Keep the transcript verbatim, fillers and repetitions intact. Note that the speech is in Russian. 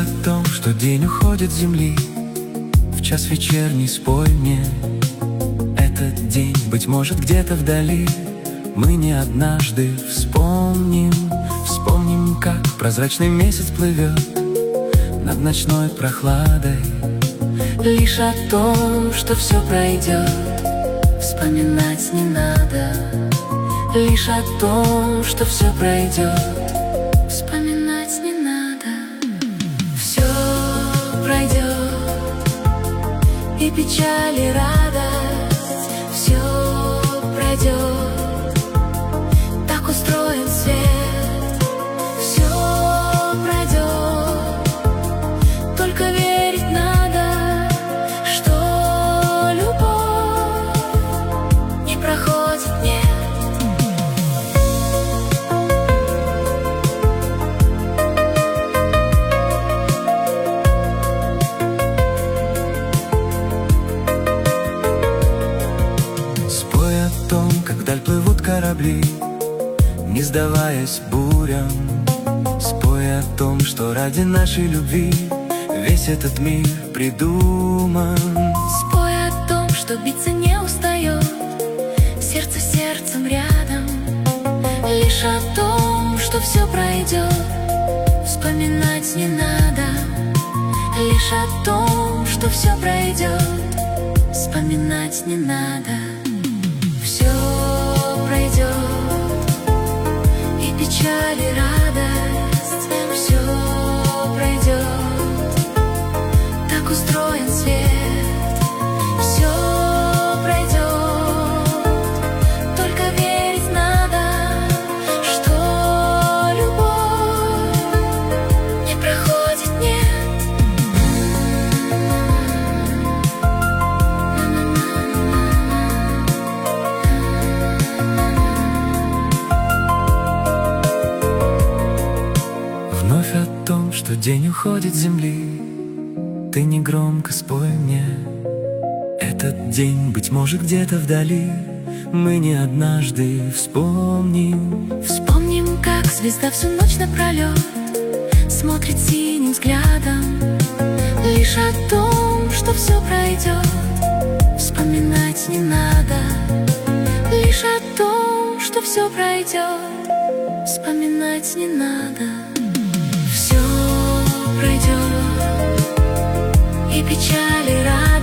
о том, что день уходит с земли. В час вечерний спой мне этот день, быть может, где-то вдали. Мы не однажды вспомним, вспомним, как прозрачный месяц плывет над ночной прохладой. Лишь о том, что все пройдет, вспоминать не надо. Лишь о том, что все пройдет, вспоминать не надо. Все пройдет, и печаль, и радость. Все пройдет, так устроен свет. Все пройдет, только верить надо, что любовь не проходит, нет. Вдаль плывут корабли, не сдаваясь бурям. Спой о том, что ради нашей любви весь этот мир придуман. Спой о том, что биться не устает, сердце сердцем рядом. Лишь о том, что все пройдет, вспоминать не надо. Лишь о том, что все пройдет, вспоминать не надо. Все пройдет, и печаль, и радость. Все пройдет, так устроен свет. Все пройдет, только верить надо, что любовь не проходит, нет. Вновь о том, что день уходит с земли, ты негромко спой мне этот день, быть может, где-то вдали. Мы не однажды вспомним. Вспомним, как звезда всю ночь напролет смотрит синим взглядом. Лишь о том, что все пройдет, вспоминать не надо. Лишь о том, что все пройдет, вспоминать не надо. Все пройдет, и печаль, и радость.